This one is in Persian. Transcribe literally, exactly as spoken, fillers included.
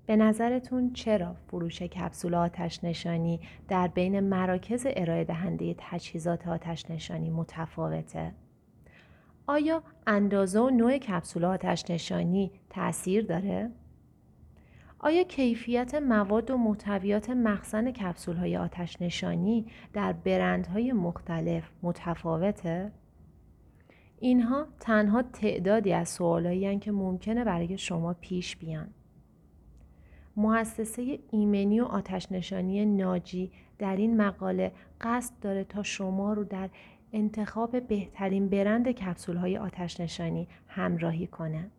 به نظرتون چرا فروش کپسول آتش نشانی در بین مراکز ارائه دهنده تجهیزات آتش نشانی متفاوته؟ آیا اندازه و نوع کپسول آتش نشانی تأثیر داره؟ آیا کیفیت مواد و محتویات مخزن کپسول‌های آتش نشانی در برندهای مختلف متفاوته؟ اینها تنها تعدادی از سوالایی هستند که ممکنه برای شما پیش بیان. مؤسسه ایمنی و آتش نشانی ناجی در این مقاله قصد داره تا شما رو در انتخاب بهترین برند کپسول‌های آتش نشانی همراهی کنه.